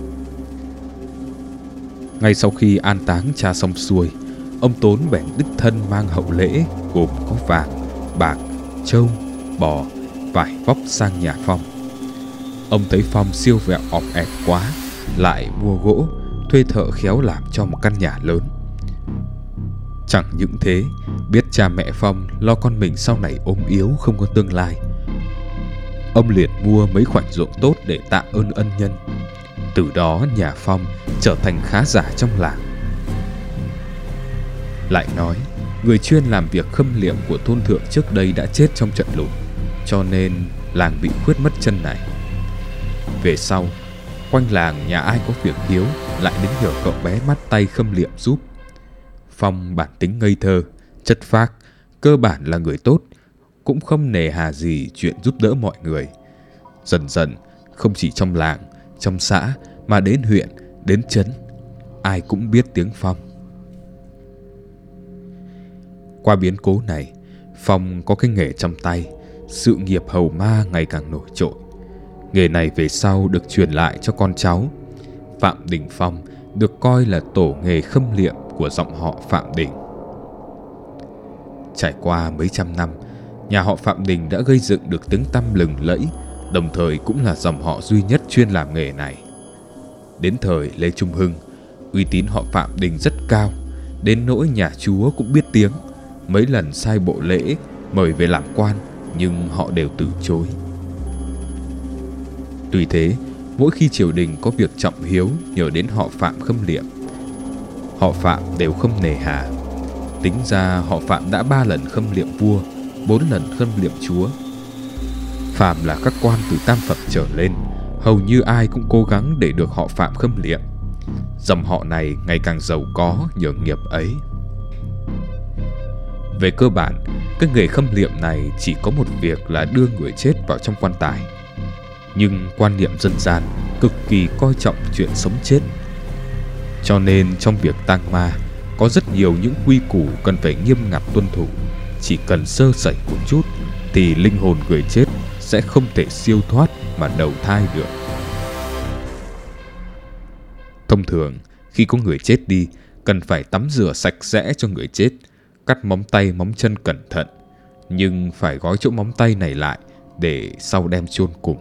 A: Ngay sau khi an táng cha xong xuôi, ông Tốn bèn đích thân mang hậu lễ gồm có vàng, bạc, trâu, bò, vải vóc sang nhà Phong. Ông thấy Phong siêu vẹo ọp ẹp quá, lại mua gỗ, thuê thợ khéo làm cho một căn nhà lớn. Chẳng những thế, biết cha mẹ Phong lo con mình sau này ốm yếu không có tương lai, ông liền mua mấy khoảnh ruộng tốt để tạ ơn ân nhân. Từ đó nhà Phong trở thành khá giả trong làng. Lại nói, người chuyên làm việc khâm liệm của thôn thượng trước đây đã chết trong trận lụt, cho nên làng bị khuyết mất chân này. Về sau, quanh làng nhà ai có việc hiếu lại đến nhờ cậu bé mắt tay khâm liệm giúp. Phong bản tính ngây thơ, chất phác, cơ bản là người tốt, cũng không nề hà gì chuyện giúp đỡ mọi người. Dần dần, không chỉ trong làng, trong xã, mà đến huyện, đến trấn, ai cũng biết tiếng Phong. Qua biến cố này, Phong có cái nghề trong tay, sự nghiệp hầu ma ngày càng nổi trội. Nghề này về sau được truyền lại cho con cháu. Phạm Đình Phong được coi là tổ nghề khâm liệm của dòng họ Phạm Đình. Trải qua mấy trăm năm, nhà họ Phạm Đình đã gây dựng được tiếng tăm lừng lẫy, đồng thời cũng là dòng họ duy nhất chuyên làm nghề này. Đến thời Lê Trung Hưng, uy tín họ Phạm Đình rất cao, đến nỗi nhà chúa cũng biết tiếng. Mấy lần sai bộ lễ mời về làm quan, nhưng họ đều từ chối. Tuy thế, mỗi khi triều đình có việc trọng hiếu nhờ đến họ Phạm khâm liệm, họ Phạm đều không nề hà. Tính ra họ Phạm đã ba lần khâm liệm vua, bốn lần khâm liệm chúa. Phạm là các quan từ tam phẩm trở lên, hầu như ai cũng cố gắng để được họ Phạm khâm liệm. Dòng họ này ngày càng giàu có nhờ nghiệp ấy. Về cơ bản, cái nghề khâm liệm này chỉ có một việc là đưa người chết vào trong quan tài. Nhưng quan niệm dân gian cực kỳ coi trọng chuyện sống chết, cho nên trong việc tang ma có rất nhiều những quy củ cần phải nghiêm ngặt tuân thủ. Chỉ cần sơ sẩy một chút thì linh hồn người chết sẽ không thể siêu thoát mà đầu thai được. Thông thường, khi có người chết đi, cần phải tắm rửa sạch sẽ cho người chết, cắt móng tay móng chân cẩn thận, nhưng phải gói chỗ móng tay này lại để sau đem chôn cùng.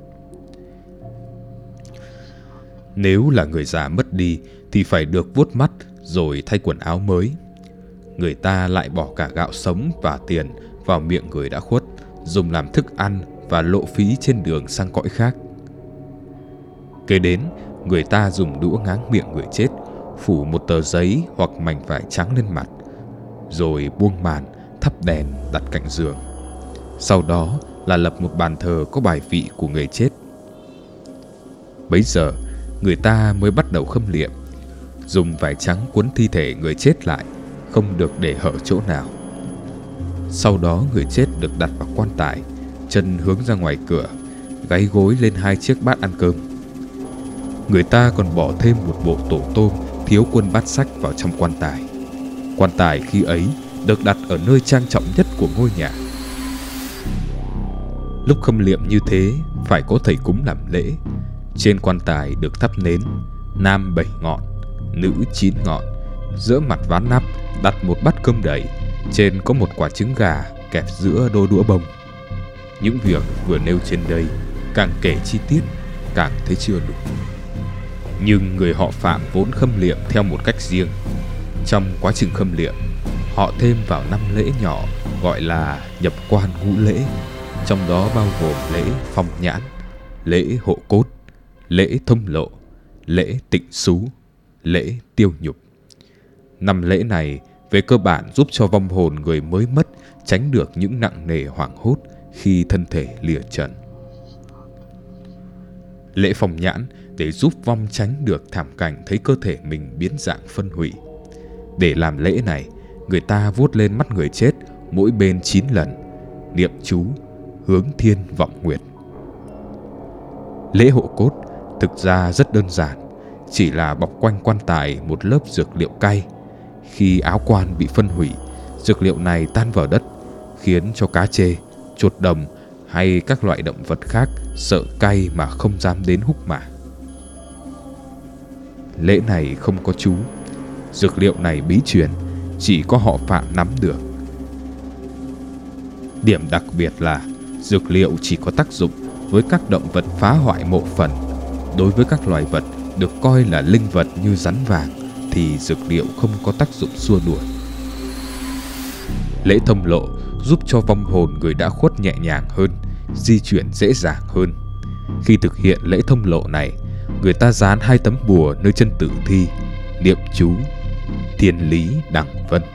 A: Nếu là người già mất đi thì phải được vuốt mắt rồi thay quần áo mới. Người ta lại bỏ cả gạo sống và tiền vào miệng người đã khuất, dùng làm thức ăn và lộ phí trên đường sang cõi khác. Kế đến, người ta dùng đũa ngáng miệng người chết, phủ một tờ giấy hoặc mảnh vải trắng lên mặt, rồi buông màn, thắp đèn đặt cạnh giường. Sau đó là lập một bàn thờ có bài vị của người chết. Bấy giờ, người ta mới bắt đầu khâm liệm, dùng vải trắng cuốn thi thể người chết lại, không được để hở chỗ nào. Sau đó người chết được đặt vào quan tài, chân hướng ra ngoài cửa, gáy gối lên hai chiếc bát ăn cơm. Người ta còn bỏ thêm một bộ tổ tôm thiếu quân bát sách vào trong quan tài. Quan tài khi ấy được đặt ở nơi trang trọng nhất của ngôi nhà. Lúc khâm liệm như thế, phải có thầy cúng làm lễ. Trên quan tài được thắp nến, nam bảy ngọn, nữ chín ngọn. Giữa mặt ván nắp đặt một bát cơm đầy, trên có một quả trứng gà kẹp giữa đôi đũa bông. Những việc vừa nêu trên đây, càng kể chi tiết càng thấy chưa đủ. Nhưng người họ Phạm vốn khâm liệm theo một cách riêng. Trong quá trình khâm liệm, họ thêm vào năm lễ nhỏ gọi là nhập quan ngũ lễ, trong đó bao gồm lễ phong nhãn, lễ hộ cốt, lễ thông lộ, lễ tịnh xú, lễ tiêu nhục. Năm lễ này về cơ bản giúp cho vong hồn người mới mất tránh được những nặng nề hoảng hốt khi thân thể lìa trần. Lễ phong nhãn để giúp vong tránh được thảm cảnh thấy cơ thể mình biến dạng phân hủy. Để làm lễ này, người ta vuốt lên mắt người chết mỗi bên chín lần, niệm chú, hướng thiên vọng nguyệt. Lễ hộ cốt thực ra rất đơn giản, chỉ là bọc quanh quan tài một lớp dược liệu cay. Khi áo quan bị phân hủy, dược liệu này tan vào đất, khiến cho cá trê, chuột đồng hay các loại động vật khác sợ cay mà không dám đến húc mả. Lễ này không có chú, dược liệu này bí truyền, chỉ có họ Phạm nắm được. Điểm đặc biệt là dược liệu chỉ có tác dụng với các động vật phá hoại mộ phần. Đối với các loài vật được coi là linh vật như rắn vàng thì dược liệu không có tác dụng xua đuổi. Lễ thông lộ giúp cho vong hồn người đã khuất nhẹ nhàng hơn, di chuyển dễ dàng hơn. Khi thực hiện lễ thông lộ này, người ta dán hai tấm bùa nơi chân tử thi, niệm chú thiên lý đẳng vân.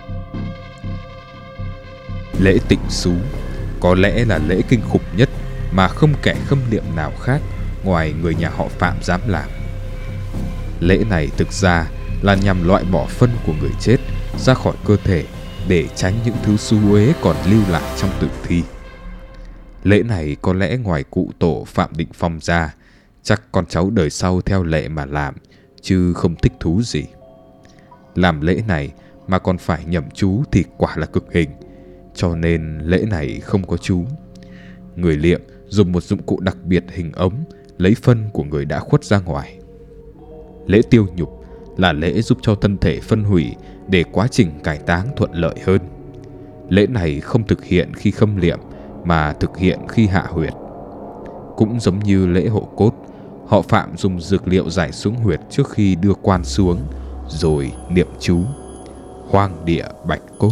A: Lễ tịnh xú có lẽ là lễ kinh khủng nhất mà không kẻ khâm liệm nào khác ngoài người nhà họ Phạm dám làm. Lễ này thực ra là nhằm loại bỏ phân của người chết ra khỏi cơ thể để tránh những thứ xú uế còn lưu lại trong tử thi. Lễ này có lẽ ngoài cụ tổ Phạm Định Phong ra, chắc con cháu đời sau theo lệ mà làm, chứ không thích thú gì. Làm lễ này mà còn phải nhẩm chú thì quả là cực hình, cho nên lễ này không có chú. Người liệm dùng một dụng cụ đặc biệt hình ống lấy phân của người đã khuất ra ngoài. Lễ tiêu nhục là lễ giúp cho thân thể phân hủy để quá trình cải táng thuận lợi hơn. Lễ này không thực hiện khi khâm liệm mà thực hiện khi hạ huyệt. Cũng giống như lễ hộ cốt, họ Phạm dùng dược liệu rải xuống huyệt trước khi đưa quan xuống, rồi niệm chú hoang địa bạch cốt.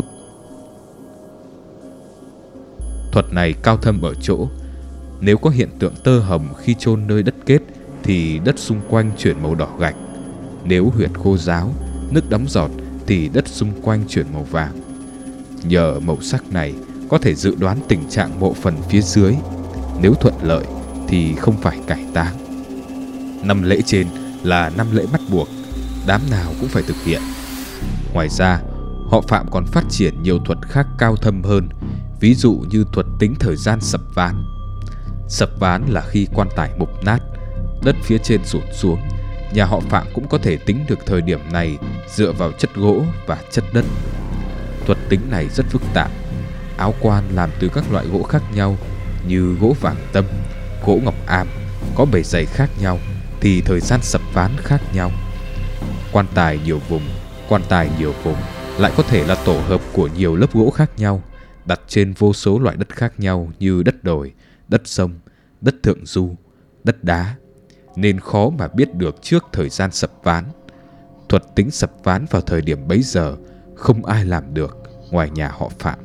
A: Thuật này cao thâm ở chỗ, nếu có hiện tượng tơ hồng khi chôn nơi đất kết thì đất xung quanh chuyển màu đỏ gạch. Nếu huyệt khô ráo, nước đóng giọt thì đất xung quanh chuyển màu vàng. Nhờ màu sắc này có thể dự đoán tình trạng mộ phần phía dưới. Nếu thuận lợi thì không phải cải táng. Năm lễ trên là năm lễ bắt buộc, đám nào cũng phải thực hiện. Ngoài ra, họ Phạm còn phát triển nhiều thuật khác cao thâm hơn, ví dụ như thuật tính thời gian sập ván. Sập ván là khi quan tài mục nát, đất phía trên sụt xuống. Nhà họ Phạm cũng có thể tính được thời điểm này dựa vào chất gỗ và chất đất. Thuật tính này rất phức tạp. Áo quan làm từ các loại gỗ khác nhau như gỗ vàng tâm, gỗ ngọc am, có bề dày khác nhau thì thời gian sập ván khác nhau. Quan tài nhiều vùng, quan tài nhiều vùng lại có thể là tổ hợp của nhiều lớp gỗ khác nhau, đặt trên vô số loại đất khác nhau như đất đồi, đất sông, đất thượng du, đất đá, nên khó mà biết được trước thời gian sập ván. Thuật tính sập ván vào thời điểm bấy giờ không ai làm được ngoài nhà họ Phạm.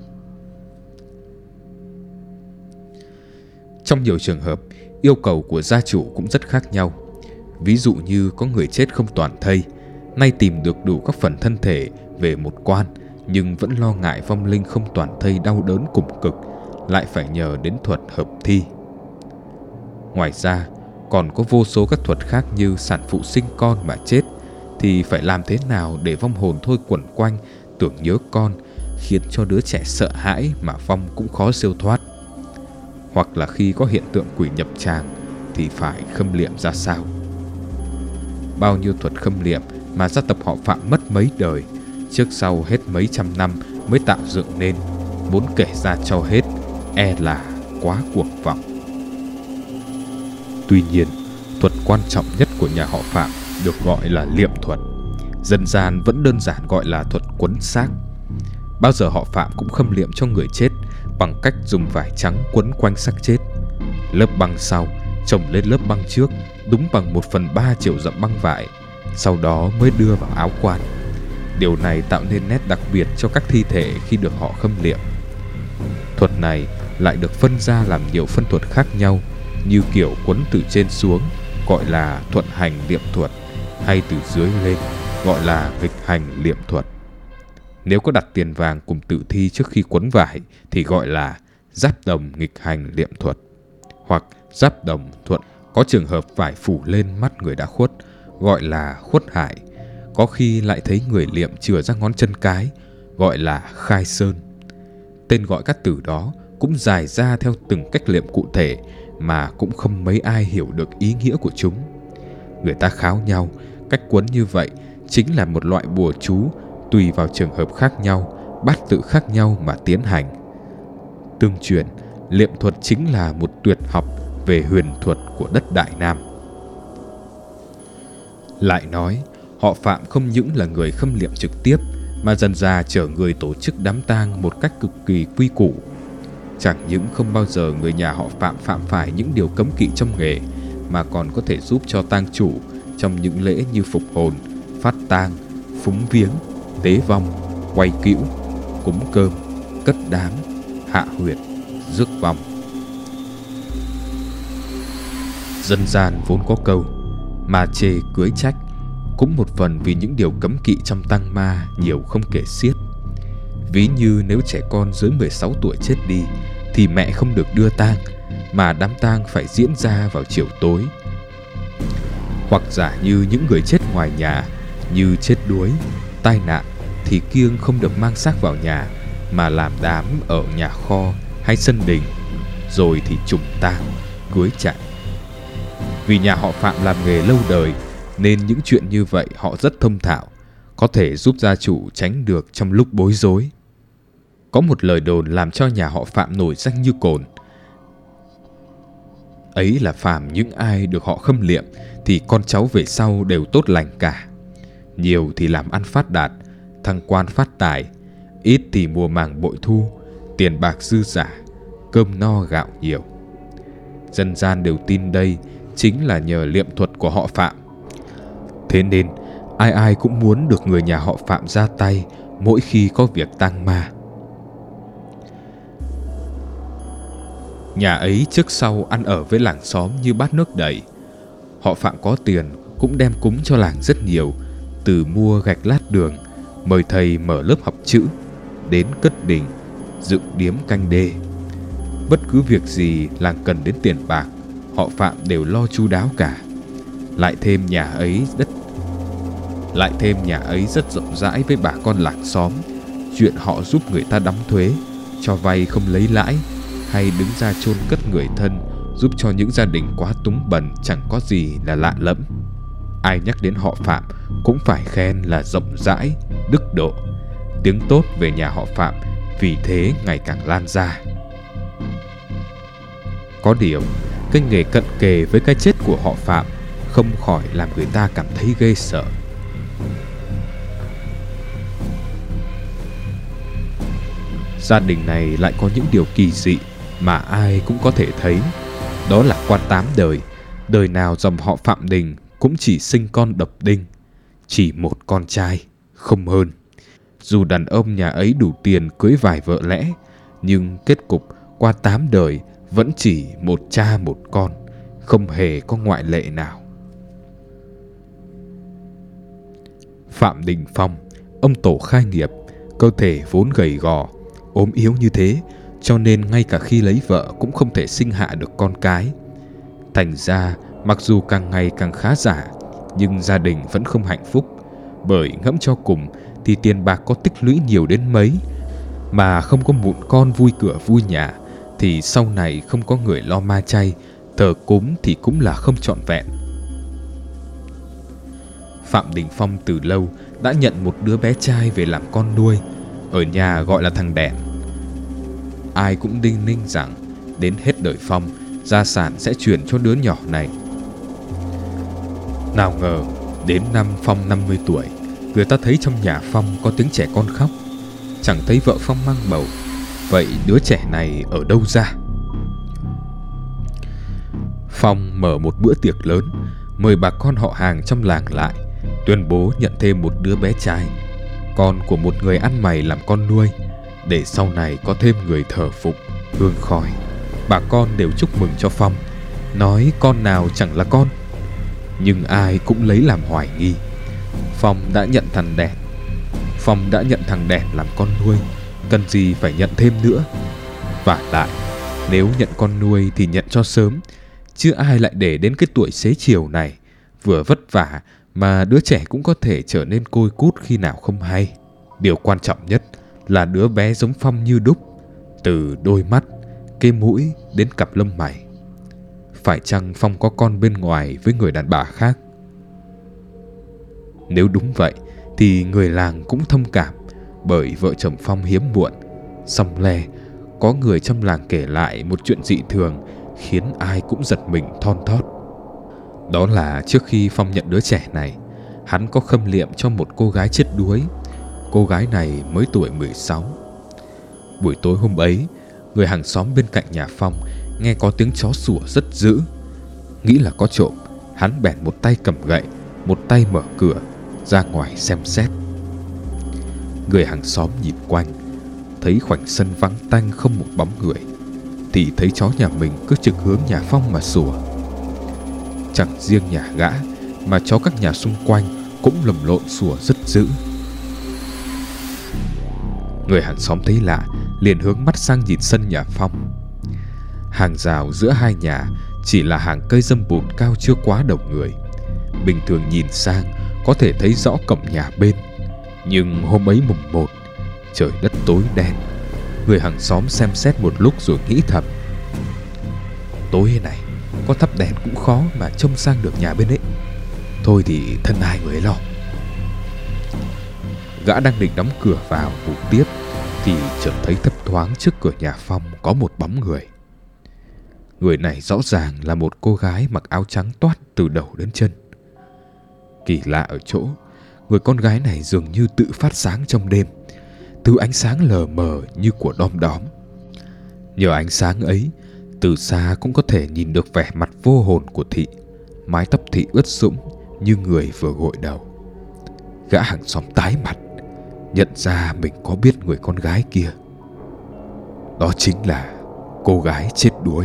A: Trong nhiều trường hợp, yêu cầu của gia chủ cũng rất khác nhau. Ví dụ như có người chết không toàn thây, nay tìm được đủ các phần thân thể về một quan, nhưng vẫn lo ngại vong linh không toàn thây đau đớn cùng cực, lại phải nhờ đến thuật hợp thi. Ngoài ra, còn có vô số các thuật khác như sản phụ sinh con mà chết, thì phải làm thế nào để vong hồn thôi quẩn quanh, tưởng nhớ con, khiến cho đứa trẻ sợ hãi mà vong cũng khó siêu thoát. Hoặc là khi có hiện tượng quỷ nhập tràng thì phải khâm liệm ra sao. Bao nhiêu thuật khâm liệm mà gia tộc họ Phạm mất mấy đời, trước sau hết mấy trăm năm mới tạo dựng nên, muốn kể ra cho hết e là quá cuồng vọng. Tuy nhiên, thuật quan trọng nhất của nhà họ Phạm được gọi là liệm thuật, dân gian vẫn đơn giản gọi là thuật quấn xác. Bao giờ họ Phạm cũng khâm liệm cho người chết bằng cách dùng vải trắng quấn quanh xác chết. Lớp băng sau chồng lên lớp băng trước, đúng bằng một phần ba chiều rộng băng vải, sau đó mới đưa vào áo quan. Điều này tạo nên nét đặc biệt cho các thi thể khi được họ khâm liệm. Thuật này lại được phân ra làm nhiều phân thuật khác nhau, như kiểu quấn từ trên xuống gọi là thuận hành liệm thuật, hay từ dưới lên gọi là nghịch hành liệm thuật. Nếu có đặt tiền vàng cùng tử thi trước khi quấn vải thì gọi là giáp đồng nghịch hành liệm thuật, hoặc giáp đồng thuận. Có trường hợp vải phủ lên mắt người đã khuất gọi là khuất hại. Có khi lại thấy người liệm chừa ra ngón chân cái gọi là khai sơn. Tên gọi các từ đó cũng dài ra theo từng cách liệm cụ thể mà cũng không mấy ai hiểu được ý nghĩa của chúng. Người ta kháo nhau cách quấn như vậy chính là một loại bùa chú, tùy vào trường hợp khác nhau, bát tự khác nhau mà tiến hành. Tương truyền, liệm thuật chính là một tuyệt học về huyền thuật của đất Đại Nam. Lại nói, họ Phạm không những là người khâm liệm trực tiếp, mà dần dà chở người tổ chức đám tang một cách cực kỳ quy củ. Chẳng những không bao giờ người nhà họ Phạm phạm phải những điều cấm kỵ trong nghề, mà còn có thể giúp cho tang chủ trong những lễ như phục hồn, phát tang, phúng viếng, tế vong, quay cữu, cúng cơm, cất đám, hạ huyệt, rước vong. Dân gian vốn có câu mà chê cưới trách, cũng một phần vì những điều cấm kỵ trong tang ma nhiều không kể xiết. Ví như nếu trẻ con dưới mười sáu tuổi chết đi thì mẹ không được đưa tang, mà đám tang phải diễn ra vào chiều tối. Hoặc giả như những người chết ngoài nhà như chết đuối, tai nạn thì kiêng không được mang xác vào nhà, mà làm đám ở nhà kho hay sân đình, rồi thì trùng tang, cưới chạy. Vì nhà họ Phạm làm nghề lâu đời nên những chuyện như vậy họ rất thông thạo, có thể giúp gia chủ tránh được trong lúc bối rối. Có một lời đồn làm cho nhà họ Phạm nổi danh như cồn. Ấy là phàm những ai được họ khâm liệm thì con cháu về sau đều tốt lành cả. Nhiều thì làm ăn phát đạt, thăng quan phát tài, ít thì mùa màng bội thu, tiền bạc dư dả, cơm no gạo nhiều. Dân gian đều tin đây chính là nhờ liệm thuật của họ Phạm. Thế nên ai ai cũng muốn được người nhà họ Phạm ra tay mỗi khi có việc tang ma. Nhà ấy trước sau ăn ở với làng xóm như bát nước đầy. Họ Phạm có tiền cũng đem cúng cho làng rất nhiều, từ mua gạch lát đường, mời thầy mở lớp học chữ, đến cất đình, dựng điếm canh đê. Bất cứ việc gì làng cần đến tiền bạc, họ Phạm đều lo chu đáo cả. Lại thêm nhà ấy đất Lại thêm nhà ấy rất rộng rãi với bà con làng xóm. Chuyện họ giúp người ta đóng thuế, cho vay không lấy lãi, hay đứng ra chôn cất người thân, giúp cho những gia đình quá túng bần chẳng có gì là lạ lẫm. Ai nhắc đến họ Phạm cũng phải khen là rộng rãi, đức độ. Tiếng tốt về nhà họ Phạm vì thế ngày càng lan ra. Có điều, cái nghề cận kề với cái chết của họ Phạm không khỏi làm người ta cảm thấy ghê sợ. Gia đình này lại có những điều kỳ dị mà ai cũng có thể thấy. Đó là qua tám đời, đời nào dòng họ Phạm Đình cũng chỉ sinh con độc đinh, chỉ một con trai, không hơn. Dù đàn ông nhà ấy đủ tiền cưới vài vợ lẽ, nhưng kết cục qua tám đời vẫn chỉ một cha một con, không hề có ngoại lệ nào. Phạm Đình Phong, ông tổ khai nghiệp, cơ thể vốn gầy gò, ốm yếu như thế, cho nên ngay cả khi lấy vợ cũng không thể sinh hạ được con cái. Thành ra, mặc dù càng ngày càng khá giả, nhưng gia đình vẫn không hạnh phúc. Bởi ngẫm cho cùng thì tiền bạc có tích lũy nhiều đến mấy, mà không có mụn con vui cửa vui nhà, thì sau này không có người lo ma chay, thờ cúng thì cũng là không trọn vẹn. Phạm Đình Phong từ lâu đã nhận một đứa bé trai về làm con nuôi, ở nhà gọi là thằng Đẻn. Ai cũng đinh ninh rằng đến hết đời Phong, gia sản sẽ chuyển cho đứa nhỏ này. Nào ngờ đến năm Phong năm mươi tuổi, người ta thấy trong nhà Phong có tiếng trẻ con khóc. Chẳng thấy vợ Phong mang bầu. Vậy đứa trẻ này ở đâu ra? Phong mở một bữa tiệc lớn, mời bà con họ hàng trong làng lại, tuyên bố nhận thêm một đứa bé trai, con của một người ăn mày làm con nuôi, để sau này có thêm người thờ phụng, hương khói. Bà con đều chúc mừng cho Phong, nói con nào chẳng là con. Nhưng ai cũng lấy làm hoài nghi. Phong đã nhận thằng Đẻn Phong đã nhận thằng Đẻn làm con nuôi, cần gì phải nhận thêm nữa. Vả lại, nếu nhận con nuôi thì nhận cho sớm, chứ ai lại để đến cái tuổi xế chiều này. Vừa vất vả mà đứa trẻ cũng có thể trở nên côi cút khi nào không hay. Điều quan trọng nhất là đứa bé giống Phong như đúc, từ đôi mắt, cái mũi đến cặp lông mày. Phải chăng Phong có con bên ngoài với người đàn bà khác? Nếu đúng vậy thì người làng cũng thông cảm, bởi vợ chồng Phong hiếm muộn. Song le, có người trong làng kể lại một chuyện dị thường khiến ai cũng giật mình thon thót. Đó là trước khi Phong nhận đứa trẻ này, hắn có khâm liệm cho một cô gái chết đuối. Cô gái này mới tuổi mười sáu. Buổi tối hôm ấy, người hàng xóm bên cạnh nhà Phong nghe có tiếng chó sủa rất dữ. Nghĩ là có trộm, hắn bèn một tay cầm gậy, một tay mở cửa ra ngoài xem xét. Người hàng xóm nhìn quanh, thấy khoảnh sân vắng tanh không một bóng người, thì thấy chó nhà mình cứ trực hướng nhà Phong mà sủa. Chẳng riêng nhà gã, mà chó các nhà xung quanh cũng lầm lộn sủa rất dữ. Người hàng xóm thấy lạ, liền hướng mắt sang nhìn sân nhà Phong. Hàng rào giữa hai nhà chỉ là hàng cây dâm bụt cao chưa quá đầu người. Bình thường nhìn sang có thể thấy rõ cổng nhà bên. Nhưng hôm ấy mùng một, trời đất tối đen. Người hàng xóm xem xét một lúc rồi nghĩ thầm: tối này có thắp đèn cũng khó mà trông sang được nhà bên ấy. Thôi thì thân ai người ấy lo. Gã đang định đóng cửa vào ngủ tiếp thì chợt thấy thấp thoáng trước cửa nhà Phong có một bóng người. Người này rõ ràng là một cô gái mặc áo trắng toát từ đầu đến chân. Kỳ lạ ở chỗ, người con gái này dường như tự phát sáng trong đêm, thứ ánh sáng lờ mờ như của đom đóm. Nhờ ánh sáng ấy, từ xa cũng có thể nhìn được vẻ mặt vô hồn của Thị. Mái tóc Thị ướt sũng như người vừa gội đầu. Gã hàng xóm tái mặt, nhận ra mình có biết người con gái kia. Đó chính là cô gái chết đuối.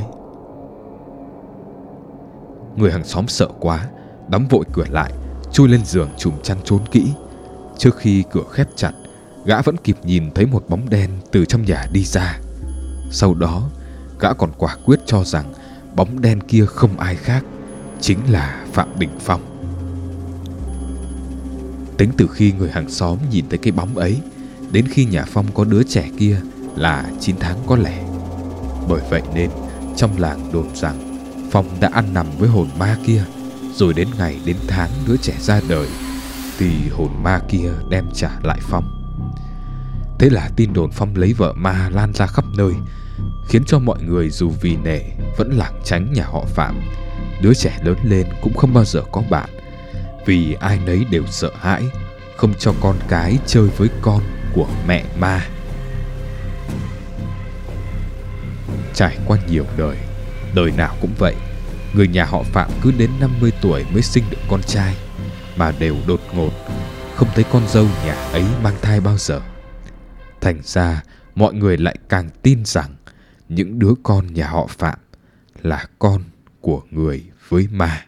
A: Người hàng xóm sợ quá, đóng vội cửa lại, chui lên giường trùm chăn trốn kỹ. Trước khi cửa khép chặt, gã vẫn kịp nhìn thấy một bóng đen từ trong nhà đi ra. Sau đó, gã còn quả quyết cho rằng bóng đen kia không ai khác, chính là Phạm Đình Phong. Tính từ khi người hàng xóm nhìn thấy cái bóng ấy đến khi nhà Phong có đứa trẻ kia là chín tháng có lẽ. Bởi vậy nên trong làng đồn rằng Phong đã ăn nằm với hồn ma kia, rồi đến ngày đến tháng đứa trẻ ra đời thì hồn ma kia đem trả lại Phong. Thế là tin đồn Phong lấy vợ ma lan ra khắp nơi, khiến cho mọi người dù vì nể vẫn lảng tránh nhà họ Phạm. Đứa trẻ lớn lên cũng không bao giờ có bạn, vì ai nấy đều sợ hãi, không cho con cái chơi với con của mẹ ma. Trải qua nhiều đời, đời nào cũng vậy, người nhà họ Phạm cứ đến năm mươi tuổi mới sinh được con trai, mà đều đột ngột, không thấy con dâu nhà ấy mang thai bao giờ. Thành ra mọi người lại càng tin rằng những đứa con nhà họ Phạm là con của người với ma.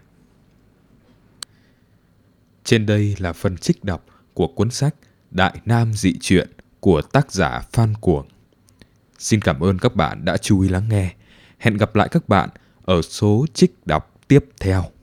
A: Trên đây là phần trích đọc của cuốn sách Đại Nam Dị Truyện của tác giả Phan Cuồng. Xin cảm ơn các bạn đã chú ý lắng nghe. Hẹn gặp lại các bạn ở số trích đọc tiếp theo.